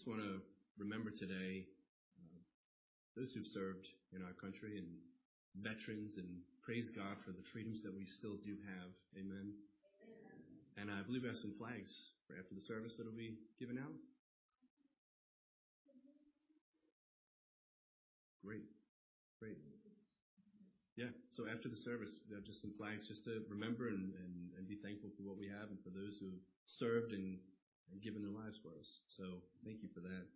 just want to remember today those who've served in our country and veterans, and praise God for the freedoms that we still do have. Amen. And I believe we have some flags for after the service that will be given out. Great. Yeah, so after the service, we have just some flags just to remember and be thankful for what we have and for those who served and given their lives for us. So thank you for that.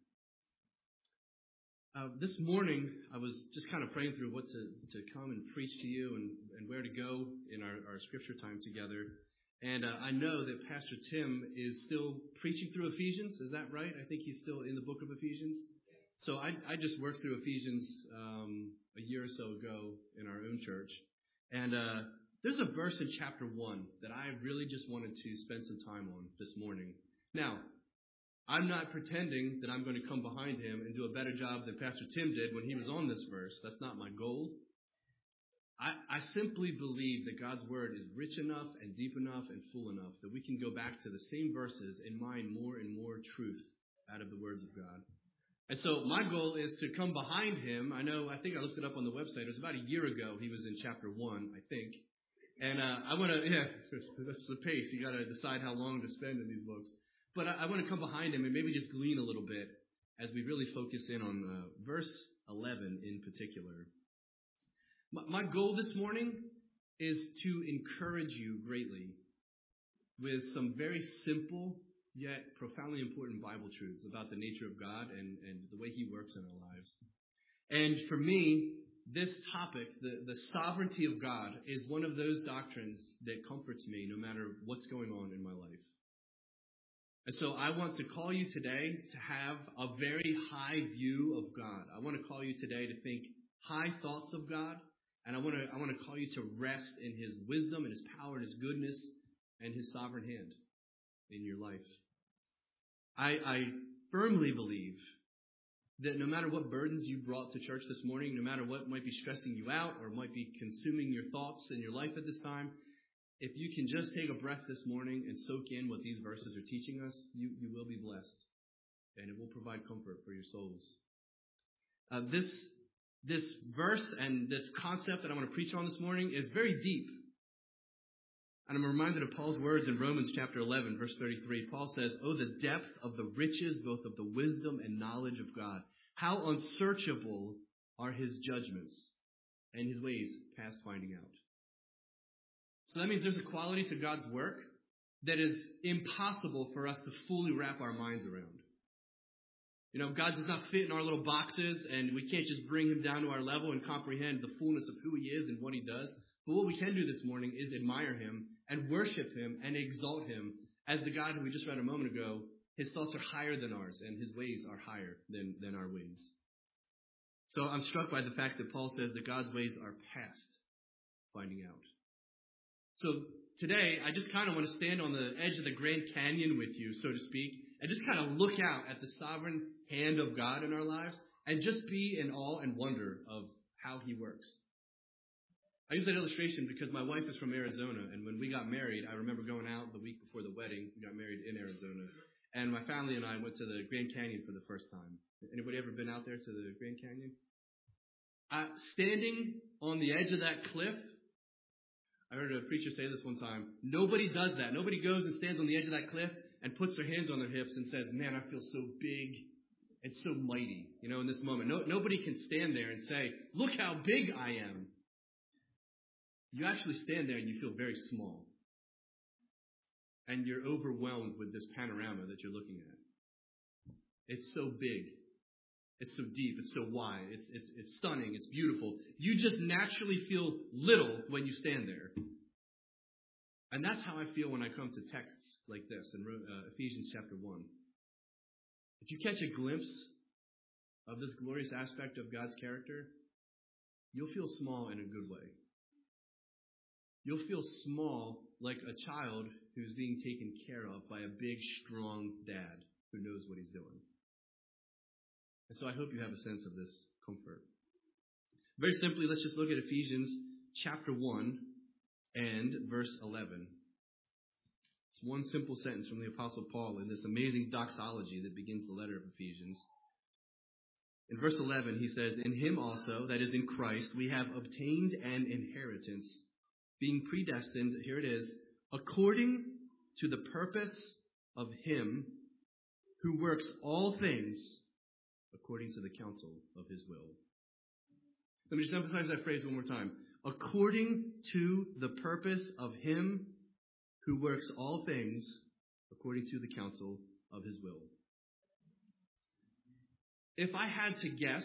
This morning, I was just kind of praying through what to come and preach to you and where to go in our scripture time together. And I know that Pastor Tim is still preaching through Ephesians. Is that right? I think he's still in the book of Ephesians. So I just worked through Ephesians a year or so ago in our own church. And there's a verse in chapter 1 that I really just wanted to spend some time on this morning. Now, I'm not pretending that I'm going to come behind him and do a better job than Pastor Tim did when he was on this verse. That's not my goal. I simply believe that God's word is rich enough and deep enough and full enough that we can go back to the same verses and mine more and more truth out of the words of God. And so my goal is to come behind him. I think I looked it up on the website. It was about a year ago. He was in chapter 1, I think. And I want to, that's the pace. You got to decide how long to spend in these books. But I want to come behind him and maybe just glean a little bit as we really focus in on verse 11 in particular. My goal this morning is to encourage you greatly with some very simple yet profoundly important Bible truths about the nature of God and the way he works in our lives. And for me, this topic, the sovereignty of God, is one of those doctrines that comforts me no matter what's going on in my life. And so I want to call you today to have a very high view of God. I want to call you today to think high thoughts of God. And I want to call you to rest in his wisdom and his power and his goodness and his sovereign hand in your life. I firmly believe that no matter what burdens you brought to church this morning, no matter what might be stressing you out or might be consuming your thoughts in your life at this time, if you can just take a breath this morning and soak in what these verses are teaching us, you will be blessed. And it will provide comfort for your souls. This verse and this concept that I want to preach on this morning is very deep. And I'm reminded of Paul's words in Romans chapter 11, verse 33. Paul says, "Oh, the depth of the riches, both of the wisdom and knowledge of God. How unsearchable are his judgments and his ways past finding out." So that means there's a quality to God's work that is impossible for us to fully wrap our minds around. You know, God does not fit in our little boxes, and we can't just bring him down to our level and comprehend the fullness of who he is and what he does. But what we can do this morning is admire him and worship him and exalt him as the God who we just read a moment ago. His thoughts are higher than ours, and his ways are higher than our ways. So I'm struck by the fact that Paul says that God's ways are past finding out. So today, I just kind of want to stand on the edge of the Grand Canyon with you, so to speak, and just kind of look out at the sovereign hand of God in our lives and just be in awe and wonder of how he works. I use that illustration because my wife is from Arizona, and when we got married, I remember going out the week before the wedding. We got married in Arizona, and my family and I went to the Grand Canyon for the first time. Anybody ever been out there to the Grand Canyon? Standing on the edge of that cliff, I heard a preacher say this one time, nobody does that. Nobody goes and stands on the edge of that cliff and puts their hands on their hips and says, "Man, I feel so big and so mighty," in this moment. Nobody can stand there and say, "Look how big I am." You actually stand there and you feel very small. And you're overwhelmed with this panorama that you're looking at. It's so big. It's so deep. It's so wide. It's stunning. It's beautiful. You just naturally feel little when you stand there. And that's how I feel when I come to texts like this in Ephesians chapter 1. If you catch a glimpse of this glorious aspect of God's character, you'll feel small in a good way. You'll feel small like a child who's being taken care of by a big, strong dad who knows what he's doing. And so I hope you have a sense of this comfort. Very simply, let's just look at Ephesians chapter 1 and verse 11. It's one simple sentence from the Apostle Paul in this amazing doxology that begins the letter of Ephesians. In verse 11, he says, "In him also, that is in Christ, we have obtained an inheritance, being predestined," here it is, "according to the purpose of him who works all things according to the counsel of his will." Let me just emphasize that phrase one more time. According to the purpose of him who works all things according to the counsel of his will. If I had to guess,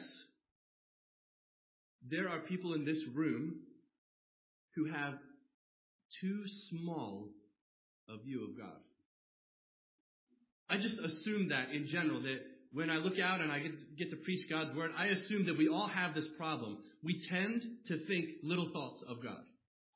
there are people in this room who have too small a view of God. I just assume that in general, that when I look out and I get to preach God's word, I assume that we all have this problem. We tend to think little thoughts of God.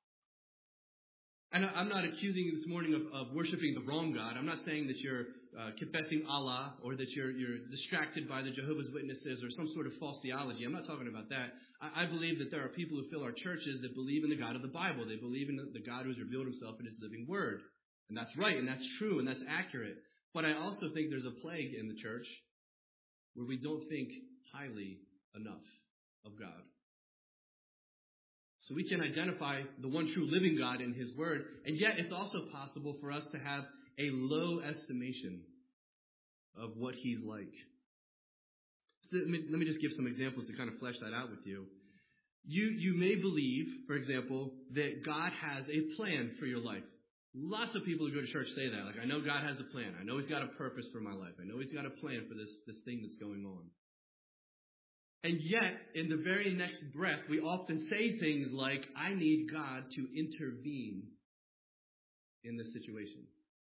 And I'm not accusing you this morning of worshiping the wrong God. I'm not saying that you're confessing Allah or that you're distracted by the Jehovah's Witnesses or some sort of false theology. I'm not talking about that. I believe that there are people who fill our churches that believe in the God of the Bible. They believe in the God who has revealed himself in his living word. And that's right, and that's true, and that's accurate. But I also think there's a plague in the church where we don't think highly enough of God. So we can identify the one true living God in his word, and yet it's also possible for us to have a low estimation of what he's like. So let me just give some examples to kind of flesh that out with you. You may believe, for example, that God has a plan for your life. Lots of people who go to church say that. Like, I know God has a plan. I know he's got a purpose for my life. I know he's got a plan for this thing that's going on. And yet, in the very next breath, we often say things like, I need God to intervene in this situation.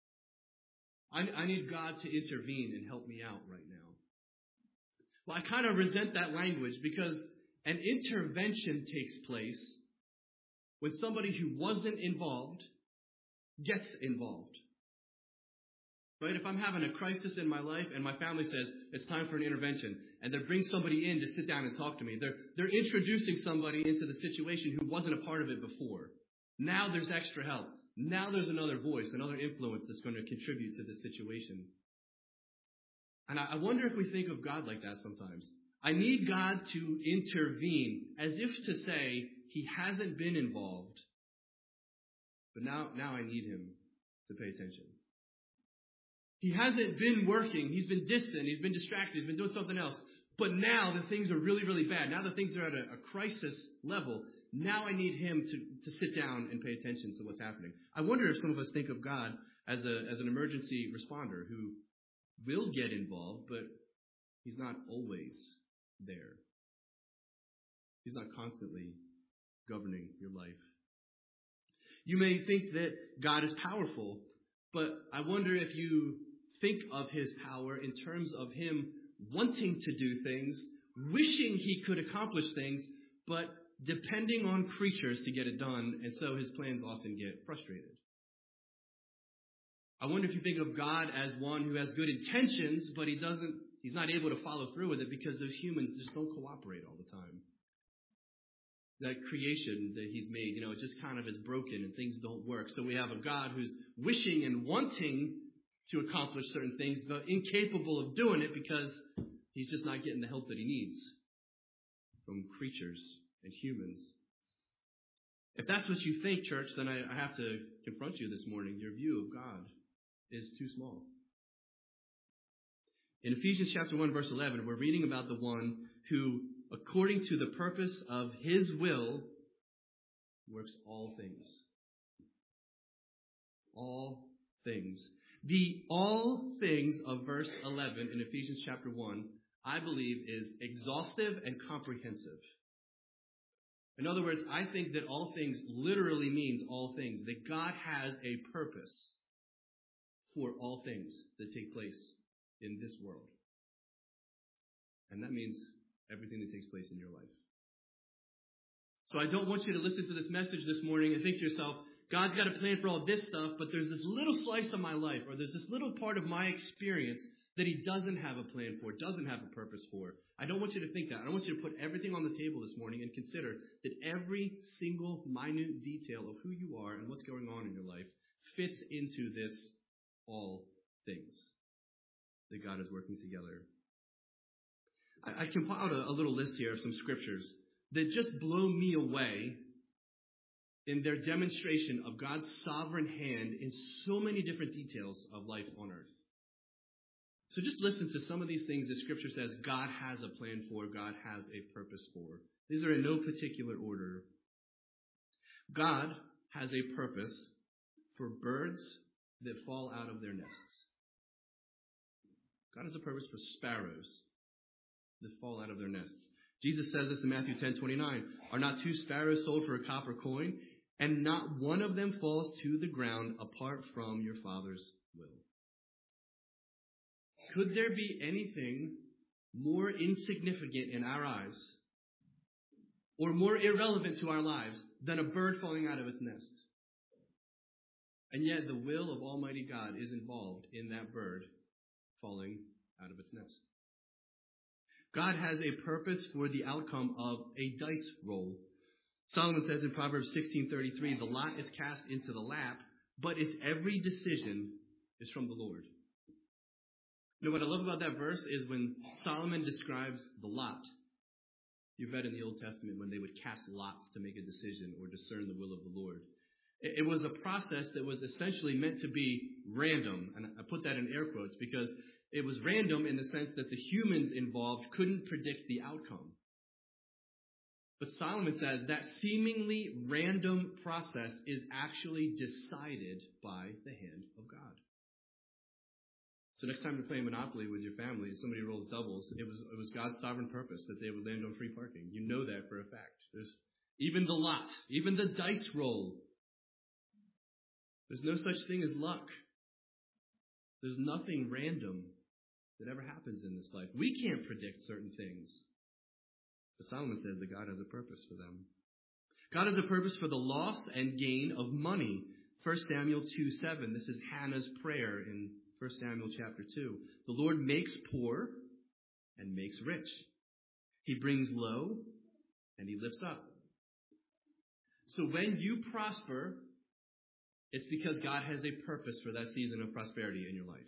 I need God to intervene and help me out right now. Well, I kind of resent that language because an intervention takes place when somebody who wasn't involved gets involved. Right? If I'm having a crisis in my life and my family says it's time for an intervention and they bring somebody in to sit down and talk to me, they're introducing somebody into the situation who wasn't a part of it before. Now there's extra help. Now there's another voice, another influence that's going to contribute to the situation. And I wonder if we think of God like that sometimes. I need God to intervene, as if to say he hasn't been involved, but now I need him to pay attention. He hasn't been working. He's been distant. He's been distracted. He's been doing something else. But now that things are really, really bad, now that things are at a crisis level, now I need him to sit down and pay attention to what's happening. I wonder if some of us think of God as an emergency responder who will get involved, but he's not always there. He's not constantly governing your life. You may think that God is powerful, but I wonder if you think of his power in terms of him wanting to do things, wishing he could accomplish things, but depending on creatures to get it done, and so his plans often get frustrated. I wonder if you think of God as one who has good intentions, but he's not able to follow through with it because those humans just don't cooperate all the time. That creation that he's made, it just kind of is broken and things don't work. So we have a God who's wishing and wanting to accomplish certain things, but incapable of doing it because he's just not getting the help that he needs from creatures and humans. If that's what you think, church, then I have to confront you this morning. Your view of God is too small. In Ephesians chapter 1, verse 11, we're reading about the one who, according to the purpose of his will, works all things. All things. The all things of verse 11 in Ephesians chapter 1, I believe, is exhaustive and comprehensive. In other words, I think that all things literally means all things. That God has a purpose for all things that take place in this world. And that means everything that takes place in your life. So I don't want you to listen to this message this morning and think to yourself, God's got a plan for all this stuff, but there's this little slice of my life, or there's this little part of my experience that he doesn't have a plan for, doesn't have a purpose for. I don't want you to think that. I don't want you to put everything on the table this morning and consider that every single minute detail of who you are and what's going on in your life fits into this all things that God is working together. I compiled a little list here of some scriptures that just blow me away in their demonstration of God's sovereign hand in so many different details of life on earth. So just listen to some of these things that Scripture says God has a plan for, God has a purpose for. These are in no particular order. God has a purpose for birds that fall out of their nests. God has a purpose for sparrows that fall out of their nests. Jesus says this in Matthew 10:29. Are not 2 sparrows sold for a copper coin? And not one of them falls to the ground apart from your Father's will. Could there be anything more insignificant in our eyes or more irrelevant to our lives than a bird falling out of its nest? And yet the will of Almighty God is involved in that bird falling out of its nest. God has a purpose for the outcome of a dice roll. Solomon says in Proverbs 16:33, the lot is cast into the lap, but its every decision is from the Lord. You know what I love about that verse is when Solomon describes the lot. You've read in the Old Testament when they would cast lots to make a decision or discern the will of the Lord. It was a process that was essentially meant to be random. And I put that in air quotes because it was random in the sense that the humans involved couldn't predict the outcome. But Solomon says that seemingly random process is actually decided by the hand of God. So next time you're playing Monopoly with your family and somebody rolls doubles, it was God's sovereign purpose that they would land on free parking. You know that for a fact. There's even the lot, even the dice roll. There's no such thing as luck. There's nothing random that ever happens in this life. We can't predict certain things. But Solomon says that God has a purpose for them. God has a purpose for the loss and gain of money. 1 Samuel 2:7. This is Hannah's prayer in 1 Samuel chapter 2. The Lord makes poor and makes rich. He brings low and he lifts up. So when you prosper, it's because God has a purpose for that season of prosperity in your life.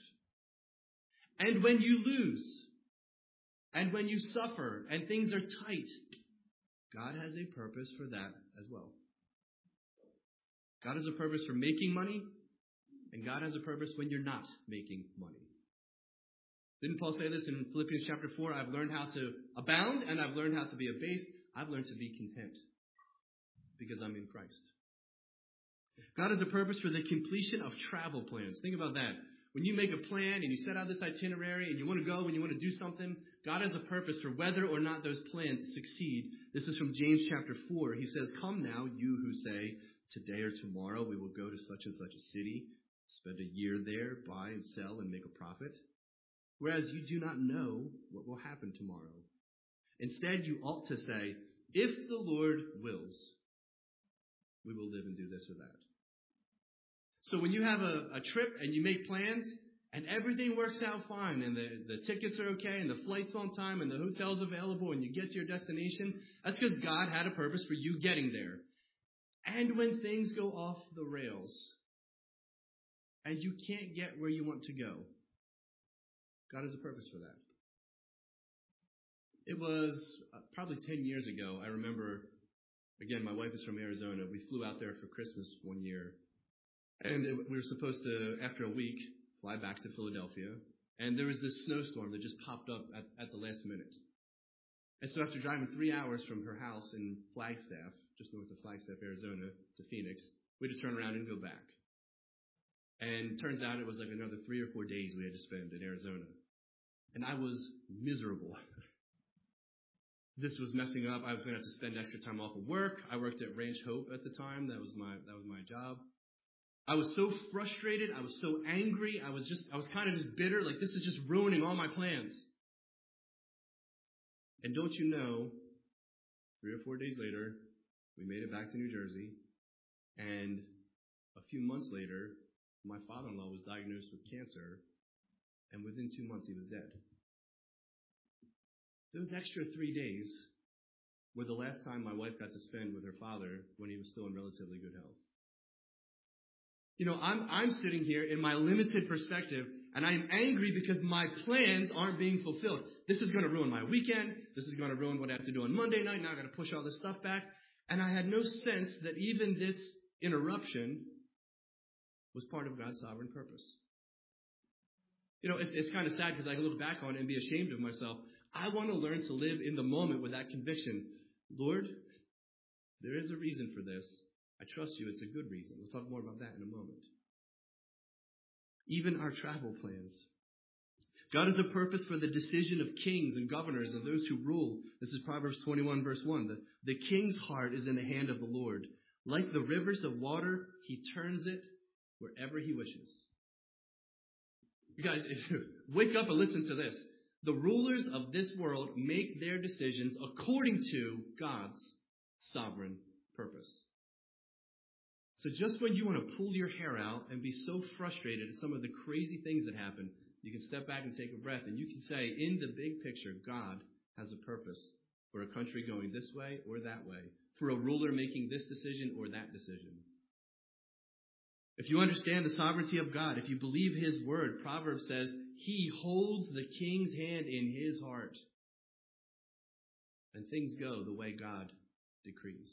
And when you lose, and when you suffer, and things are tight, God has a purpose for that as well. God has a purpose for making money, and God has a purpose when you're not making money. Didn't Paul say this in Philippians chapter 4? I've learned how to abound, and I've learned how to be abased. I've learned to be content because I'm in Christ. God has a purpose for the completion of travel plans. Think about that. When you make a plan and you set out this itinerary and you want to go and you want to do something, God has a purpose for whether or not those plans succeed. This is from James chapter 4. He says, come now, you who say, today or tomorrow we will go to such and such a city, spend a year there, buy and sell and make a profit. Whereas you do not know what will happen tomorrow. Instead, you ought to say, if the Lord wills, we will live and do this or that. So when you have a trip and you make plans and everything works out fine and the tickets are okay and the flight's on time and the hotel's available and you get to your destination, that's because God had a purpose for you getting there. And when things go off the rails and you can't get where you want to go, God has a purpose for that. It was probably 10 years ago. I remember, again, my wife is from Arizona. We flew out there for Christmas one year. And we were supposed to, after a week, fly back to Philadelphia. And there was this snowstorm that just popped up at the last minute. And so after driving 3 hours from her house in Flagstaff, just north of Flagstaff, Arizona, to Phoenix, we had to turn around and go back. And turns out it was like another 3 or 4 days we had to spend in Arizona. And I was miserable. This was messing up. I was going to have to spend extra time off of work. I worked at Ranch Hope at the time. That was my job. I was so frustrated. I was so angry. I was kind of just bitter. Like, this is just ruining all my plans. And don't you know, 3 or 4 days later, we made it back to New Jersey. And a few months later, my father-in-law was diagnosed with cancer. And within 2 months, he was dead. Those extra 3 days were the last time my wife got to spend with her father when he was still in relatively good health. I'm sitting here in my limited perspective, and I'm angry because my plans aren't being fulfilled. This is going to ruin my weekend. This is going to ruin what I have to do on Monday night. Now I got to push all this stuff back. And I had no sense that even this interruption was part of God's sovereign purpose. It's kind of sad because I can look back on it and be ashamed of myself. I want to learn to live in the moment with that conviction. Lord, there is a reason for this. I trust you. It's a good reason. We'll talk more about that in a moment. Even our travel plans. God has a purpose for the decision of kings and governors and those who rule. This is Proverbs 21, verse 1. The king's heart is in the hand of the Lord. Like the rivers of water, he turns it wherever he wishes. You guys, wake up and listen to this. The rulers of this world make their decisions according to God's sovereign purpose. So just when you want to pull your hair out and be so frustrated at some of the crazy things that happen, you can step back and take a breath, and you can say, in the big picture, God has a purpose for a country going this way or that way, for a ruler making this decision or that decision. If you understand the sovereignty of God, if you believe his word, Proverbs says, he holds the king's hand in his heart. And things go the way God decrees.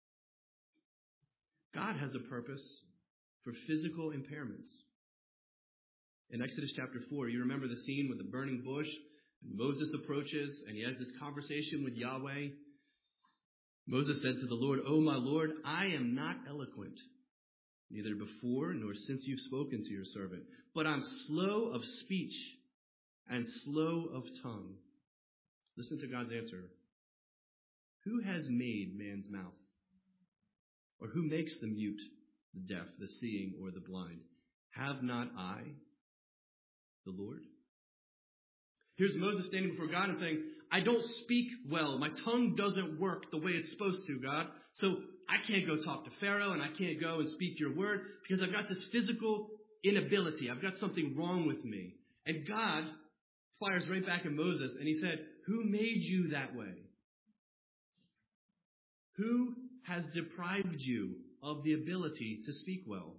God has a purpose for physical impairments. In Exodus chapter 4, you remember the scene with the burning bush? Moses approaches and he has this conversation with Yahweh. Moses said to the Lord, "Oh, my Lord, I am not eloquent, neither before nor since you've spoken to your servant, but I'm slow of speech and slow of tongue." Listen to God's answer. Who has made man's mouth? Or who makes the mute, the deaf, the seeing, or the blind? Have not I, the Lord? Here's Moses standing before God and saying, I don't speak well. My tongue doesn't work the way it's supposed to, God. So I can't go talk to Pharaoh and I can't go and speak your word because I've got this physical inability. I've got something wrong with me. And God fires right back at Moses and he said, who made you that way? Who has deprived you of the ability to speak well?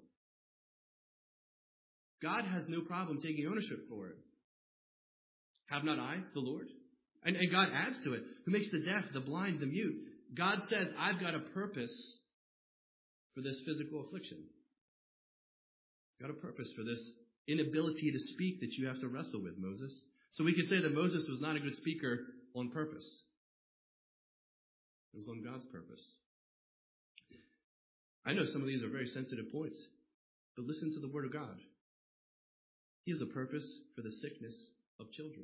God has no problem taking ownership for it. Have not I, the Lord? And God adds to it, who makes the deaf, the blind, the mute. God says, I've got a purpose for this physical affliction. I've got a purpose for this inability to speak that you have to wrestle with, Moses. So we could say that Moses was not a good speaker on purpose. It was on God's purpose. I know some of these are very sensitive points, but listen to the word of God. He has a purpose for the sickness of children.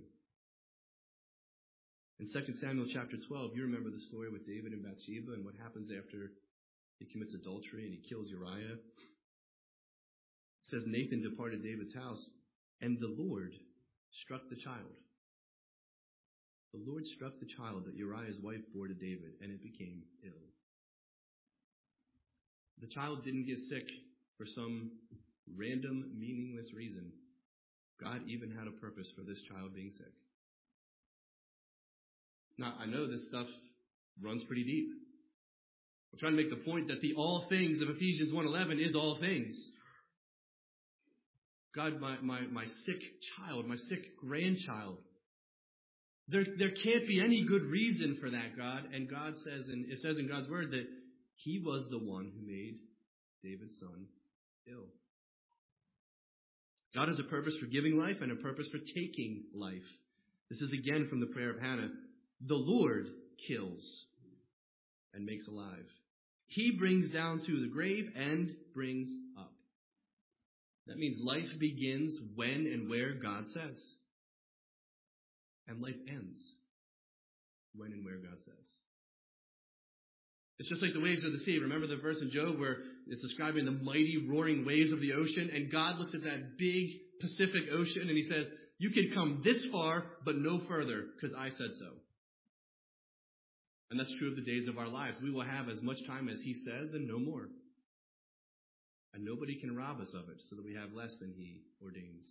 In 2 Samuel chapter 12, you remember the story with David and Bathsheba and what happens after he commits adultery and he kills Uriah. It says Nathan departed David's house and the Lord struck the child. The Lord struck the child that Uriah's wife bore to David and it became ill. The child didn't get sick for some random, meaningless reason. God even had a purpose for this child being sick. Now, I know this stuff runs pretty deep. I'm trying to make the point that the all things of Ephesians 1:11 is all things. God, my sick child, my sick grandchild, there can't be any good reason for that, God. And God says, and it says in God's word that he was the one who made David's son ill. God has a purpose for giving life and a purpose for taking life. This is again from the prayer of Hannah. The Lord kills and makes alive. He brings down to the grave and brings up. That means life begins when and where God says. And life ends when and where God says. It's just like the waves of the sea. Remember the verse in Job where it's describing the mighty roaring waves of the ocean, and God looks at that big Pacific Ocean and he says, you can come this far, but no further, because I said so. And that's true of the days of our lives. We will have as much time as he says and no more. And nobody can rob us of it so that we have less than he ordains.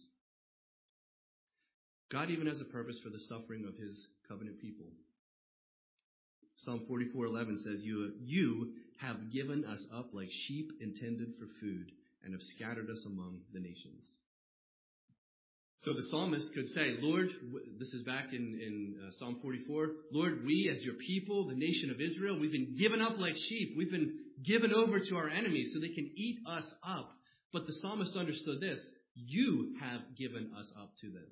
God even has a purpose for the suffering of his covenant people. Psalm 44:11 says, you have given us up like sheep intended for food, and have scattered us among the nations. So the psalmist could say, Lord, this is back in Psalm 44, Lord, we as your people, the nation of Israel, we've been given up like sheep. We've been given over to our enemies so they can eat us up. But the psalmist understood this. You have given us up to them.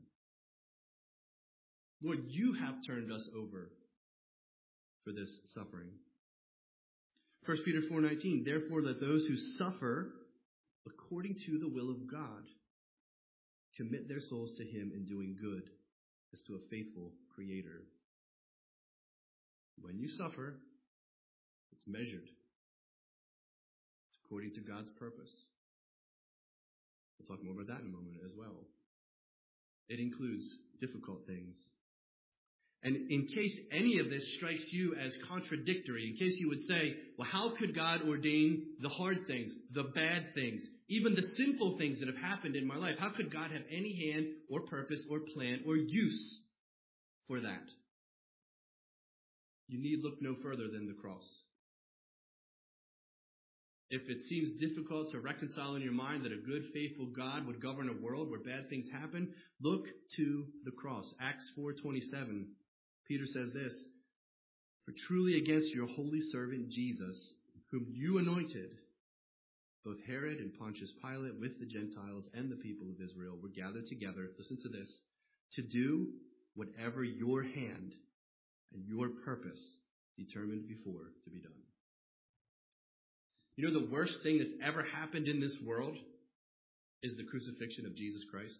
Lord, you have turned us over for this suffering. 1 Peter 4:19, therefore let those who suffer according to the will of God commit their souls to him in doing good as to a faithful Creator. When you suffer, it's measured. It's according to God's purpose. We'll talk more about that in a moment as well. It includes difficult things. And in case any of this strikes you as contradictory, in case you would say, well, how could God ordain the hard things, the bad things, even the sinful things that have happened in my life? How could God have any hand or purpose or plan or use for that? You need look no further than the cross. If it seems difficult to reconcile in your mind that a good, faithful God would govern a world where bad things happen, look to the cross. Acts 4:27. Peter says this, for truly against your holy servant Jesus, whom you anointed, both Herod and Pontius Pilate with the Gentiles and the people of Israel were gathered together, listen to this, to do whatever your hand and your purpose determined before to be done. You know, the worst thing that's ever happened in this world is the crucifixion of Jesus Christ.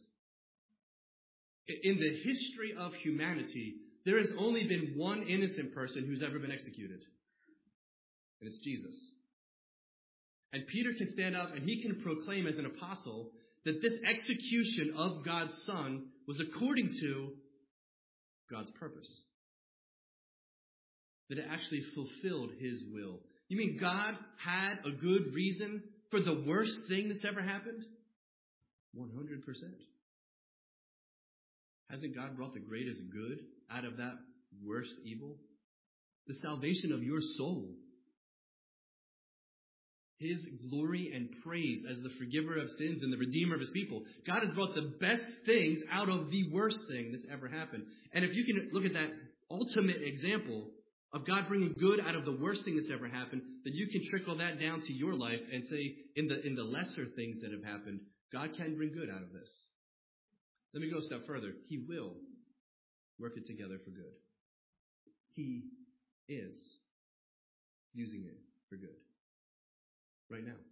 In the history of humanity, there has only been one innocent person who's ever been executed. And it's Jesus. And Peter can stand up and he can proclaim as an apostle that this execution of God's Son was according to God's purpose. That it actually fulfilled his will. You mean God had a good reason for the worst thing that's ever happened? 100%. Hasn't God brought the greatest good out of that worst evil? The salvation of your soul. His glory and praise as the forgiver of sins and the redeemer of his people. God has brought the best things out of the worst thing that's ever happened. And if you can look at that ultimate example of God bringing good out of the worst thing that's ever happened, then you can trickle that down to your life and say, in the lesser things that have happened, God can bring good out of this. Let me go a step further. He will work it together for good. He is using it for good. Right now.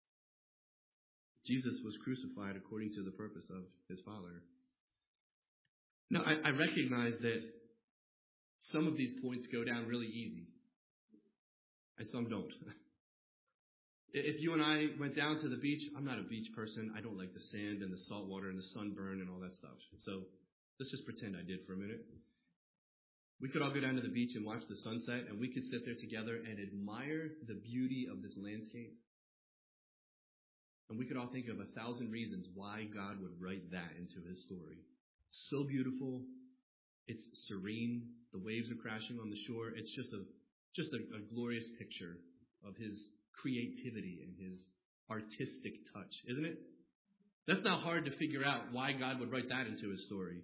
Jesus was crucified according to the purpose of his Father. Now, I recognize that some of these points go down really easy, and some don't. If you and I went down to the beach, I'm not a beach person. I don't like the sand and the salt water and the sunburn and all that stuff. So let's just pretend I did for a minute. We could all go down to the beach and watch the sunset, and we could sit there together and admire the beauty of this landscape. And we could all think of 1,000 reasons why God would write that into his story. So beautiful. It's serene. The waves are crashing on the shore. It's just a glorious picture of his creativity and his artistic touch, isn't it? That's not hard to figure out why God would write that into his story.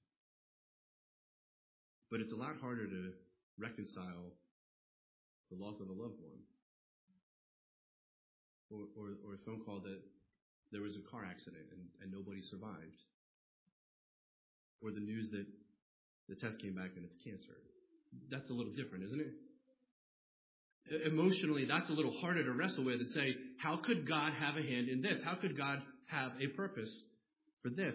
But it's a lot harder to reconcile the loss of a loved one. Or a phone call that there was a car accident and nobody survived. Or the news that the test came back and it's cancer. That's a little different, isn't it? Emotionally, that's a little harder to wrestle with and say, how could God have a hand in this? How could God have a purpose for this?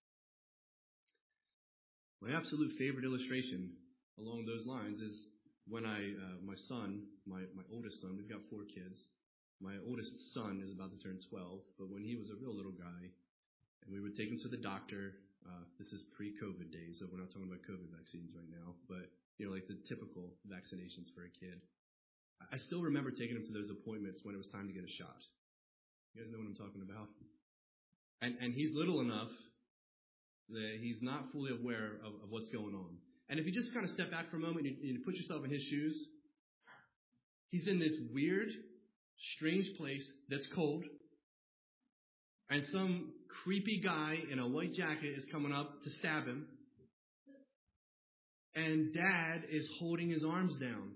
My absolute favorite illustration along those lines is when my son, my oldest son, we've got 4 kids. My oldest son is about to turn 12, but when he was a real little guy, and we would take him to the doctor, this is pre-COVID days, so we're not talking about COVID vaccines right now, but, like the typical vaccinations for a kid. I still remember taking him to those appointments when it was time to get a shot. You guys know what I'm talking about? And he's little enough that he's not fully aware of what's going on. And if you just kind of step back for a moment and you put yourself in his shoes, he's in this weird, strange place that's cold. and some creepy guy in a white jacket is coming up to stab him, and Dad is holding his arms down.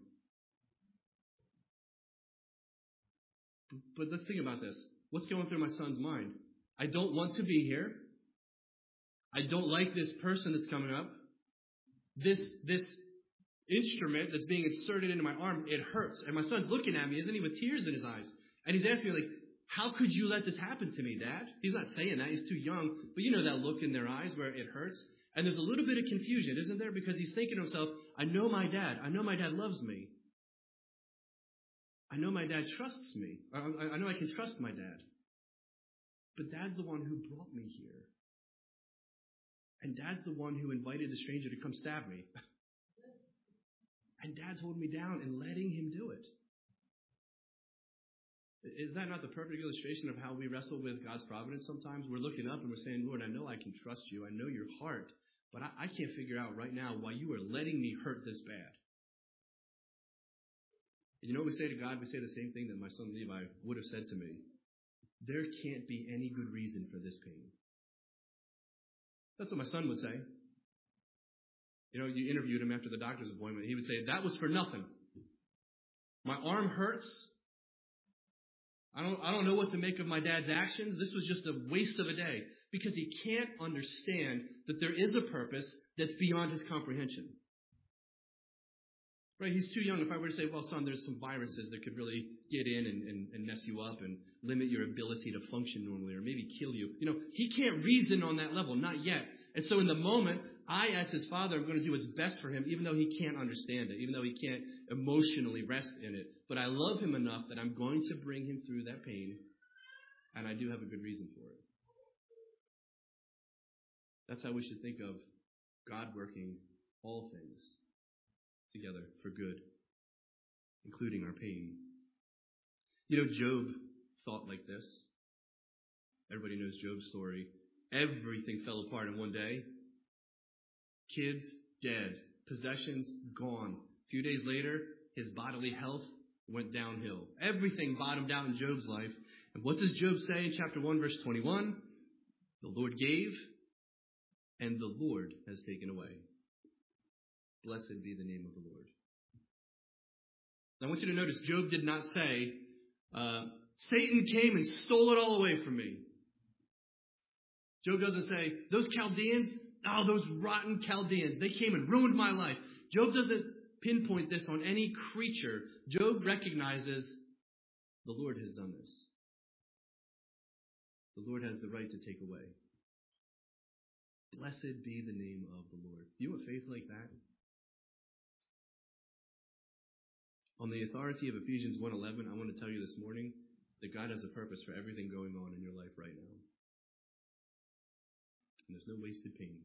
But let's think about this. What's going through my son's mind? I don't want to be here. I don't like this person that's coming up. This instrument that's being inserted into my arm, it hurts. And my son's looking at me, isn't he, with tears in his eyes. And he's asking me, like, how could you let this happen to me, Dad? He's not saying that. He's too young. But you know that look in their eyes where it hurts. And there's a little bit of confusion, isn't there? Because he's thinking to himself, I know my dad. I know my dad loves me. I know my dad trusts me. I know I can trust my dad. But Dad's the one who brought me here. And Dad's the one who invited the stranger to come stab me. And Dad's holding me down and letting him do it. Is that not the perfect illustration of how we wrestle with God's providence sometimes? We're looking up and we're saying, Lord, I know I can trust you. I know your heart. But I can't figure out right now why you are letting me hurt this bad. And you know what we say to God? We say the same thing that my son Levi would have said to me. There can't be any good reason for this pain. That's what my son would say. You know, you interviewed him after the doctor's appointment. He would say, that was for nothing. My arm hurts. I don't know what to make of my dad's actions. This was just a waste of a day. Because he can't understand that there is a purpose that's beyond his comprehension. Right? He's too young. If I were to say, well, son, there's some viruses that could really get in and mess you up and limit your ability to function normally or maybe kill you. You know, he can't reason on that level, not yet. And so in the moment, I, as his father, am going to do what's best for him, even though he can't understand it, even though he can't emotionally rest in it. But I love him enough that I'm going to bring him through that pain, and I do have a good reason for it. That's how we should think of God working all things together for good, including our pain. You know, Job thought like this. Everybody knows Job's story. Everything fell apart in one day. Kids, dead. Possessions, gone. A few days later, his bodily health went downhill. Everything bottomed out in Job's life. And what does Job say in chapter 1, verse 21? The Lord gave, and the Lord has taken away. Blessed be the name of the Lord. Now I want you to notice, Job did not say, Satan came and stole it all away from me. Job doesn't say, those Chaldeans, those rotten Chaldeans, they came and ruined my life. Job doesn't pinpoint this on any creature. Job recognizes the Lord has done this. The Lord has the right to take away. Blessed be the name of the Lord. Do you want faith like that? On the authority of Ephesians 1:11, I want to tell you this morning that God has a purpose for everything going on in your life right now. And there's no wasted pain.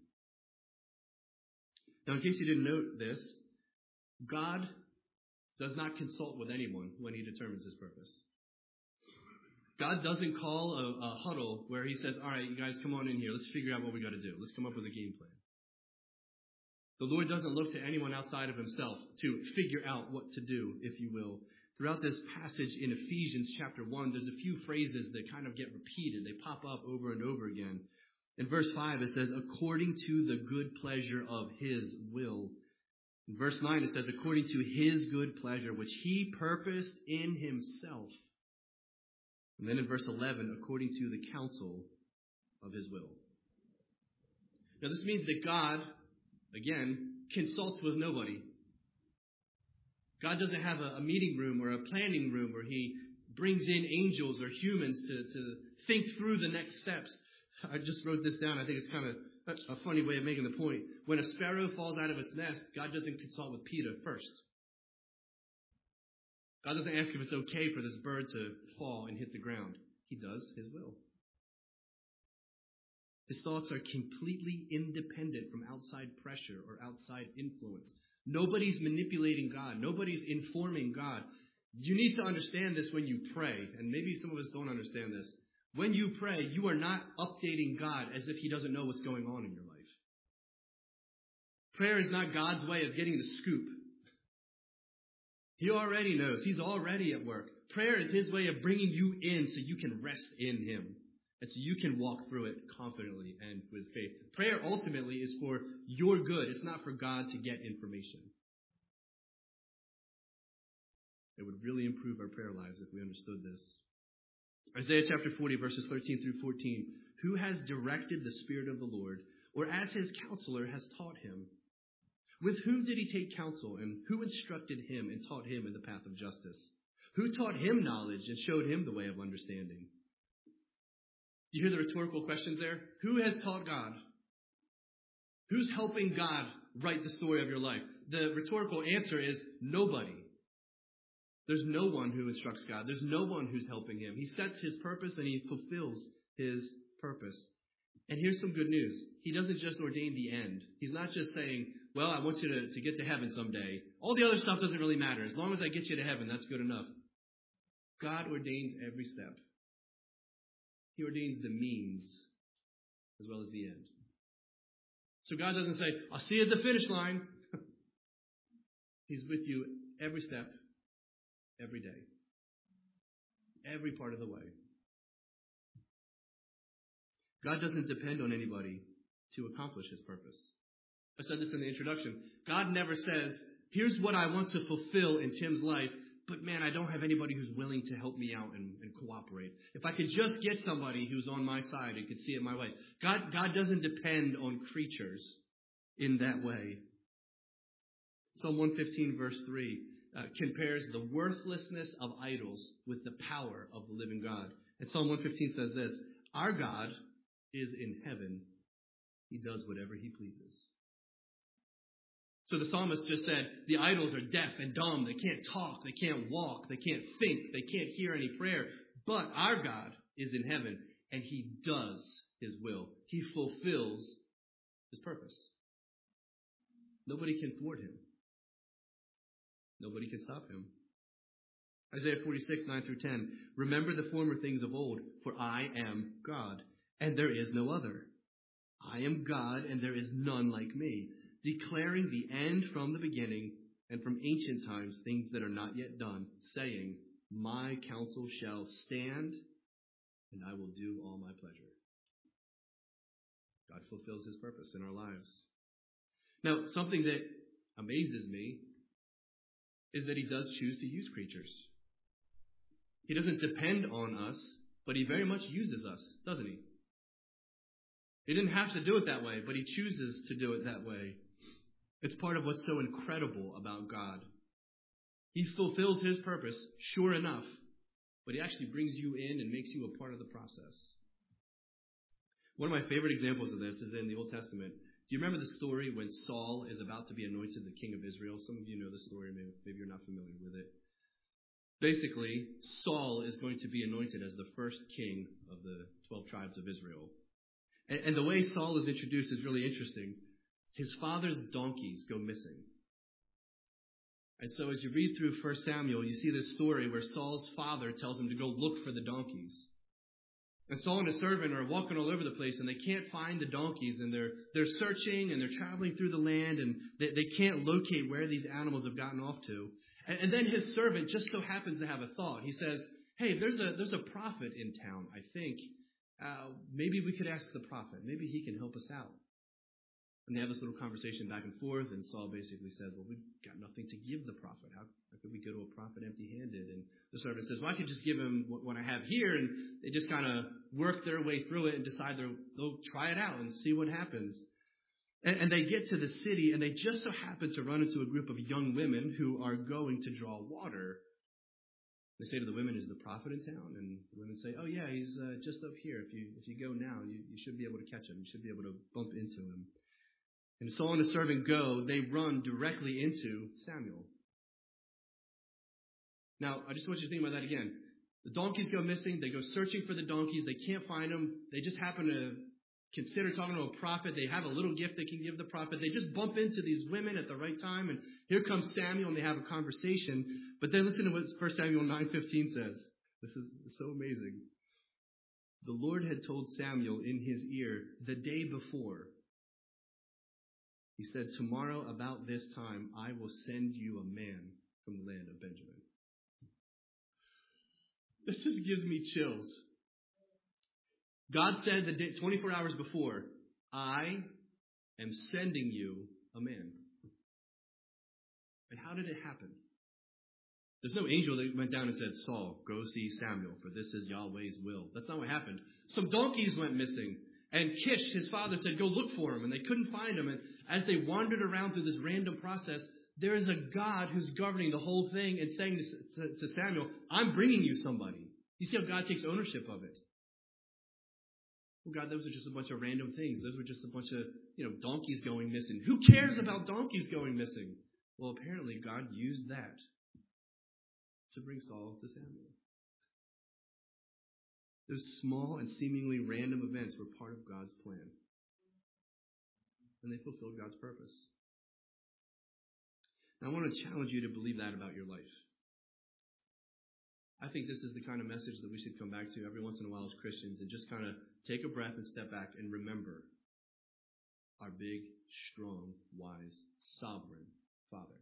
Now, in case you didn't note this, God does not consult with anyone when he determines his purpose. God doesn't call a huddle where he says, all right, you guys come on in here. Let's figure out what we got to do. Let's come up with a game plan. The Lord doesn't look to anyone outside of himself to figure out what to do, if you will. Throughout this passage in Ephesians chapter 1, there's a few phrases that kind of get repeated. They pop up over and over again. In verse 5, it says, according to the good pleasure of his will. In verse 9, it says, according to his good pleasure, which he purposed in himself. And then in verse 11, according to the counsel of his will. Now this means that God, again, consults with nobody. God doesn't have a meeting room or a planning room where he brings in angels or humans to think through the next steps. I just wrote this down. I think it's kind of a funny way of making the point. When a sparrow falls out of its nest, God doesn't consult with Peter first. God doesn't ask if it's okay for this bird to fall and hit the ground. He does his will. His thoughts are completely independent from outside pressure or outside influence. Nobody's manipulating God. Nobody's informing God. You need to understand this when you pray. And maybe some of us don't understand this. When you pray, you are not updating God as if he doesn't know what's going on in your life. Prayer is not God's way of getting the scoop. He already knows. He's already at work. Prayer is his way of bringing you in so you can rest in him. And so you can walk through it confidently and with faith. Prayer ultimately is for your good. It's not for God to get information. It would really improve our prayer lives if we understood this. Isaiah chapter 40, verses 13 through 14. Who has directed the Spirit of the Lord, or as his counselor has taught him? With whom did he take counsel, and who instructed him and taught him in the path of justice? Who taught him knowledge and showed him the way of understanding? You hear the rhetorical questions there? Who has taught God? Who's helping God write the story of your life? The rhetorical answer is nobody. There's no one who instructs God. There's no one who's helping him. He sets his purpose and he fulfills his purpose. And here's some good news. He doesn't just ordain the end. He's not just saying, well, I want you to get to heaven someday. All the other stuff doesn't really matter. As long as I get you to heaven, that's good enough. God ordains every step. He ordains the means as well as the end. So God doesn't say, I'll see you at the finish line. He's with you every step, every day, every part of the way. God doesn't depend on anybody to accomplish his purpose. I said this in the introduction. God never says, here's what I want to fulfill in Tim's life, but man, I don't have anybody who's willing to help me out and cooperate. If I could just get somebody who's on my side and could see it my way. God doesn't depend on creatures in that way. Psalm 115 verse 3 compares the worthlessness of idols with the power of the living God. And Psalm 115 says this, our God is in heaven. He does whatever he pleases. So the psalmist just said, the idols are deaf and dumb. They can't talk. They can't walk. They can't think. They can't hear any prayer. But our God is in heaven, and he does his will. He fulfills his purpose. Nobody can thwart him. Nobody can stop him. Isaiah 46, 9 through 10. Remember the former things of old, for I am God, and there is no other. I am God, and there is none like me, declaring the end from the beginning, and from ancient times things that are not yet done, saying, my counsel shall stand, and I will do all my pleasure. God fulfills his purpose in our lives. Now, something that amazes me is that he does choose to use creatures. He doesn't depend on us, but he very much uses us, doesn't he? He didn't have to do it that way, but he chooses to do it that way. It's part of what's so incredible about God. He fulfills his purpose, sure enough, but he actually brings you in and makes you a part of the process. One of my favorite examples of this is in the Old Testament. Do you remember the story when Saul is about to be anointed the king of Israel? Some of you know the story, maybe you're not familiar with it. Basically, Saul is going to be anointed as the first king of the 12 tribes of Israel. And the way Saul is introduced is really interesting. His father's donkeys go missing. And so as you read through 1 Samuel, you see this story where Saul's father tells him to go look for the donkeys. And Saul and his servant are walking all over the place, and they can't find the donkeys, and they're searching, and they're traveling through the land, and they can't locate where these animals have gotten off to. And then his servant just so happens to have a thought. He says, hey, there's a prophet in town, I think. Maybe we could ask the prophet. Maybe he can help us out. And they have this little conversation back and forth, and Saul basically said, well, we've got nothing to give the prophet. How could we go to a prophet empty-handed? And the servant says, well, I could just give him what I have here. And they just kind of work their way through it and decide they'll try it out and see what happens. And they get to the city, and they just so happen to run into a group of young women who are going to draw water. They say to the women, is the prophet in town? And the women say, oh, yeah, he's just up here. If you go now, you should be able to catch him. You should be able to bump into him. And Saul and his servant go. They run directly into Samuel. Now, I just want you to think about that again. The donkeys go missing. They go searching for the donkeys. They can't find them. They just happen to consider talking to a prophet. They have a little gift they can give the prophet. They just bump into these women at the right time. And here comes Samuel, and they have a conversation. But then listen to what 1 Samuel 9:15 says. This is so amazing. The Lord had told Samuel in his ear the day before. He said, tomorrow about this time, I will send you a man from the land of Benjamin. This just gives me chills. God said 24 hours before, I am sending you a man. And how did it happen? There's no angel that went down and said, Saul, go see Samuel, for this is Yahweh's will. That's not what happened. Some donkeys went missing. And Kish, his father, said, go look for him. And they couldn't find him. And as they wandered around through this random process, there is a God who's governing the whole thing and saying to Samuel, I'm bringing you somebody. You see how God takes ownership of it. Well, God, those are just a bunch of random things. Those were just a bunch of, donkeys going missing. Who cares about donkeys going missing? Well, apparently God used that to bring Saul to Samuel. Those small and seemingly random events were part of God's plan. And they fulfilled God's purpose. Now, I want to challenge you to believe that about your life. I think this is the kind of message that we should come back to every once in a while as Christians and just kind of take a breath and step back and remember our big, strong, wise, sovereign Father.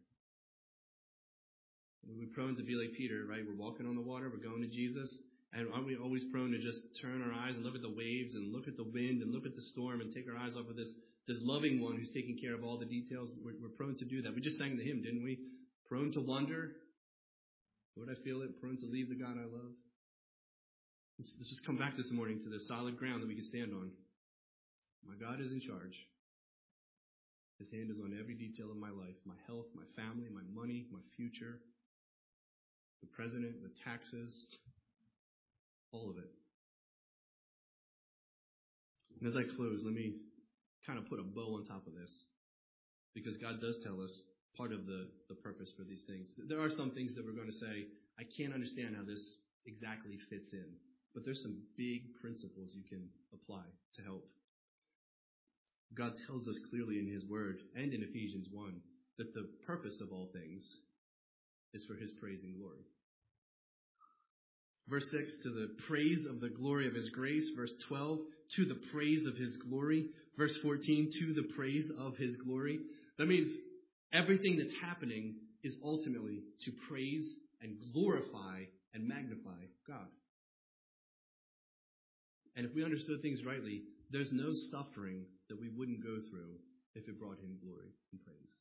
We're prone to be like Peter, right? We're walking on the water, we're going to Jesus, and aren't we always prone to just turn our eyes and look at the waves and look at the wind and look at the storm and take our eyes off of this loving one who's taking care of all the details? We're prone to do that. We just sang the hymn, didn't we? Prone to wonder. Lord, I feel it. Prone to leave the God I love. Let's just come back this morning to the solid ground that we can stand on. My God is in charge. His hand is on every detail of my life, my health, my family, my money, my future, the president, the taxes, all of it. And as I close, let me kind of put a bow on top of this, because God does tell us part of the purpose for these things. There are some things that we're going to say, I can't understand how this exactly fits in, but there's some big principles you can apply to help. God tells us clearly in His Word and in Ephesians 1 that the purpose of all things is for His praise and glory. Verse 6, to the praise of the glory of His grace. Verse 12, to the praise of His glory. Verse 14, to the praise of His glory. That means everything that's happening is ultimately to praise and glorify and magnify God. And if we understood things rightly, there's no suffering that we wouldn't go through if it brought Him glory and praise.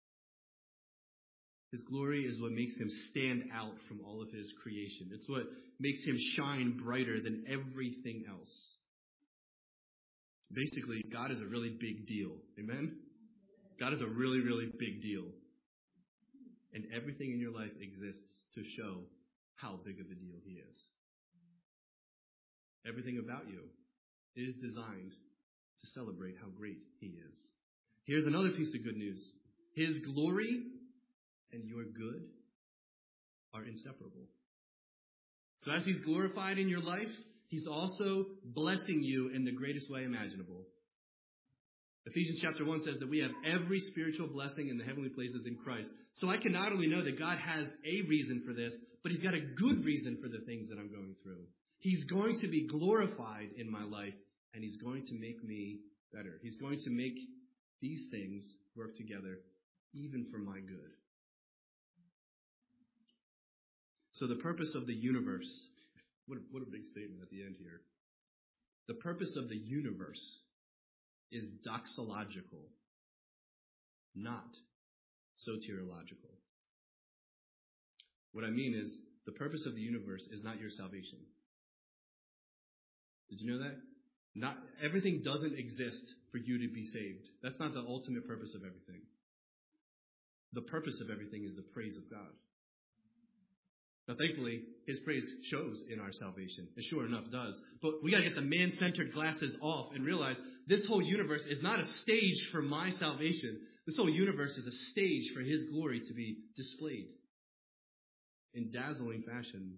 His glory is what makes Him stand out from all of His creation. It's what makes Him shine brighter than everything else. Basically, God is a really big deal. Amen? God is a really, really big deal. And everything in your life exists to show how big of a deal He is. Everything about you is designed to celebrate how great He is. Here's another piece of good news. His glory and your good are inseparable. So as He's glorified in your life, He's also blessing you in the greatest way imaginable. Ephesians chapter 1 says that we have every spiritual blessing in the heavenly places in Christ. So I can not only know that God has a reason for this, but He's got a good reason for the things that I'm going through. He's going to be glorified in my life, and He's going to make me better. He's going to make these things work together, even for my good. So the purpose of the universe, what a big statement at the end here. The purpose of the universe is doxological, not soteriological. What I mean is, the purpose of the universe is not your salvation. Did you know that? Not everything doesn't exist for you to be saved. That's not the ultimate purpose of everything. The purpose of everything is the praise of God. Now, thankfully, His praise shows in our salvation. It sure enough does. But we got to get the man-centered glasses off and realize this whole universe is not a stage for my salvation. This whole universe is a stage for His glory to be displayed in dazzling fashion.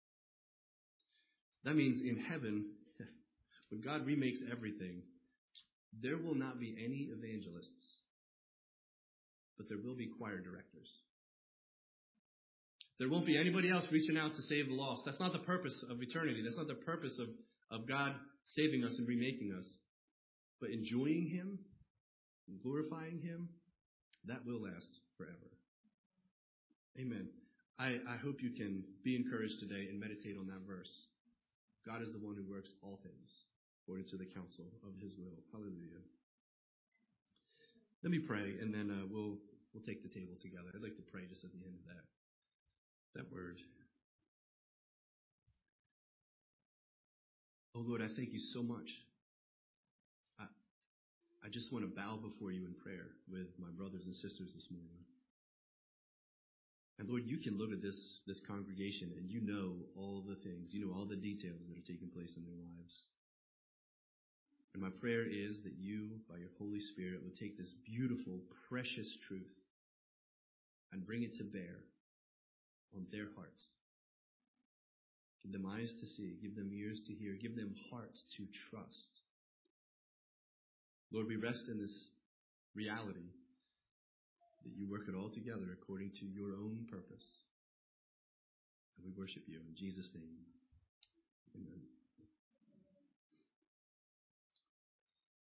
That means in heaven, when God remakes everything, there will not be any evangelists, but there will be choir directors. There won't be anybody else reaching out to save the lost. That's not the purpose of eternity. That's not the purpose of God saving us and remaking us. But enjoying Him, and glorifying Him, that will last forever. Amen. I hope you can be encouraged today and meditate on that verse. God is the one who works all things according to the counsel of his will. Hallelujah. Let me pray, and then we'll take the table together. I'd like to pray just at the end of that word. Oh, Lord, I thank you so much. I just want to bow before you in prayer with my brothers and sisters this morning. And Lord, you can look at this congregation and you know all the things, you know all the details that are taking place in their lives. And my prayer is that you, by your Holy Spirit, would take this beautiful, precious truth and bring it to bear on their hearts. Give them eyes to see, give them ears to hear, give them hearts to trust. Lord, we rest in this reality that you work it all together according to your own purpose. And we worship you in Jesus' name. Amen.